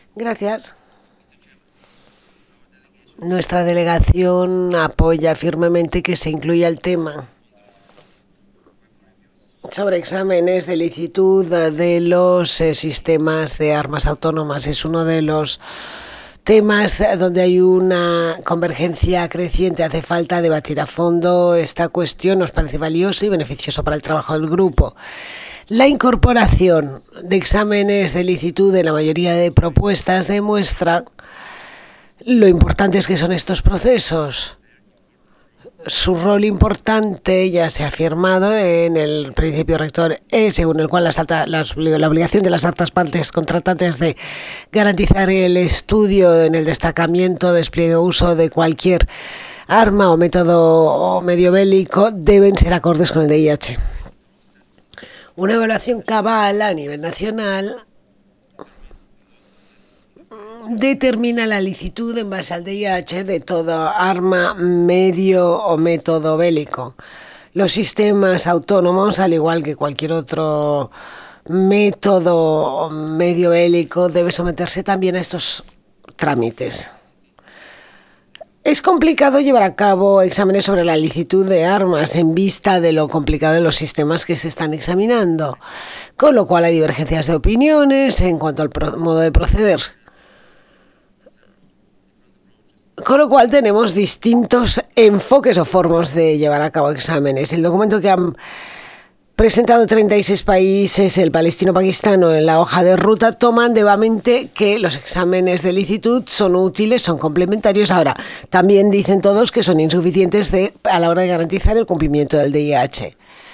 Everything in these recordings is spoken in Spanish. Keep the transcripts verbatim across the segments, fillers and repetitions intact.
Gracias. Nuestra delegación apoya firmemente que se incluya el tema sobre exámenes de licitud de los eh, sistemas de armas autónomas. Es uno de los temas donde hay una convergencia creciente. Hace falta debatir a fondo esta cuestión. Nos parece valioso y beneficioso para el trabajo del grupo. La incorporación de exámenes de licitud en la mayoría de propuestas demuestra lo importantes que son estos procesos. Su rol importante ya se ha afirmado en el principio rector E, según el cual las alta, las, la obligación de las altas partes contratantes de garantizar el estudio en el destacamiento, despliegue o uso de cualquier arma o método o medio bélico deben ser acordes con el D I H. Una evaluación cabal a nivel nacional determina la licitud en base al D I H de toda arma, medio o método bélico. Los sistemas autónomos, al igual que cualquier otro método o medio bélico, debe someterse también a estos trámites. Es complicado llevar a cabo exámenes sobre la licitud de armas en vista de lo complicado de los sistemas que se están examinando, con lo cual hay divergencias de opiniones en cuanto al modo de proceder. Con lo cual tenemos distintos enfoques o formas de llevar a cabo exámenes. El documento que han presentado treinta y seis países, el palestino-pakistano, en la hoja de ruta, toman de mente que los exámenes de licitud son útiles, son complementarios. Ahora, también dicen todos que son insuficientes de, a la hora de garantizar el cumplimiento del D I H.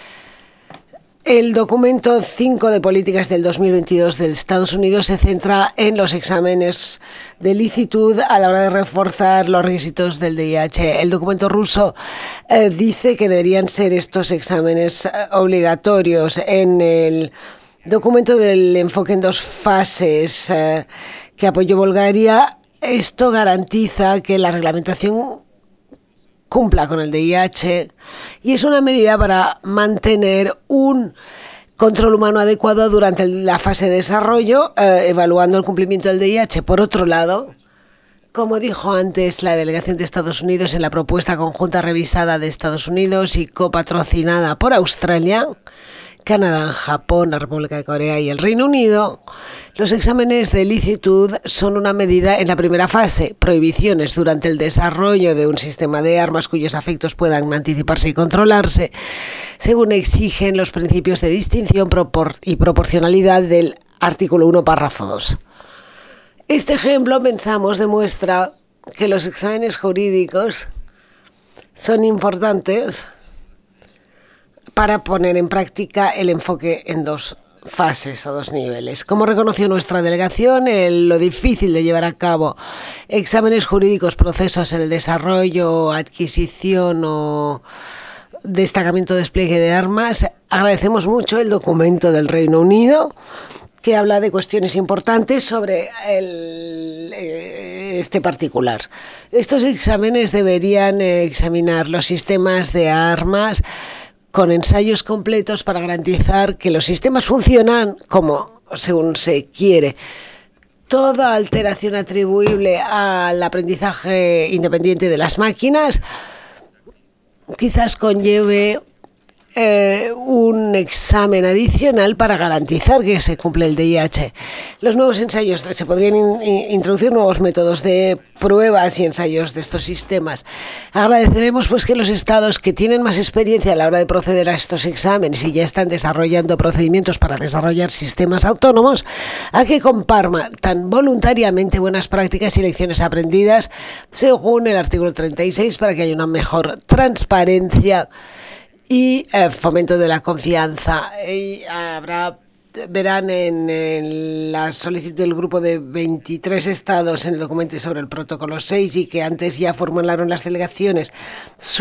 El documento cinco de políticas del dos mil veintidós de Estados Unidos se centra en los exámenes de licitud a la hora de reforzar los requisitos del D I H. El documento ruso eh, dice que deberían ser estos exámenes eh, obligatorios. En el documento del enfoque en dos fases eh, que apoyó Bulgaria, esto garantiza que la reglamentación cumpla con el D I H y es una medida para mantener un control humano adecuado durante la fase de desarrollo, eh, evaluando el cumplimiento del D I H. Por otro lado, como dijo antes la delegación de Estados Unidos en la propuesta conjunta revisada de Estados Unidos y copatrocinada por Australia, Canadá, Japón, la República de Corea y el Reino Unido, los exámenes de licitud son una medida en la primera fase, prohibiciones durante el desarrollo de un sistema de armas cuyos efectos puedan anticiparse y controlarse, según exigen los principios de distinción y proporcionalidad del artículo uno, párrafo dos. Este ejemplo, pensamos, demuestra que los exámenes jurídicos son importantes para poner en práctica el enfoque en dos fases o dos niveles. Como reconoció nuestra delegación, el, lo difícil de llevar a cabo exámenes jurídicos, procesos en el desarrollo, adquisición o destacamiento, despliegue de armas, agradecemos mucho el documento del Reino Unido que habla de cuestiones importantes sobre el, este particular. Estos exámenes deberían examinar los sistemas de armas con ensayos completos para garantizar que los sistemas funcionan como según se quiere. Toda alteración atribuible al aprendizaje independiente de las máquinas quizás conlleve Eh, un examen adicional para garantizar que se cumple el D I H. Los nuevos ensayos, se podrían in, in, introducir nuevos métodos de pruebas y ensayos de estos sistemas. Agradeceremos pues que los estados que tienen más experiencia a la hora de proceder a estos exámenes y ya están desarrollando procedimientos para desarrollar sistemas autónomos, a que compartan voluntariamente buenas prácticas y lecciones aprendidas según el artículo treinta y seis para que haya una mejor transparencia y eh, fomento de la confianza. Y habrá, verán en, en la solicitud del grupo de veintitrés estados en el documento sobre el protocolo seis y que antes ya formularon las delegaciones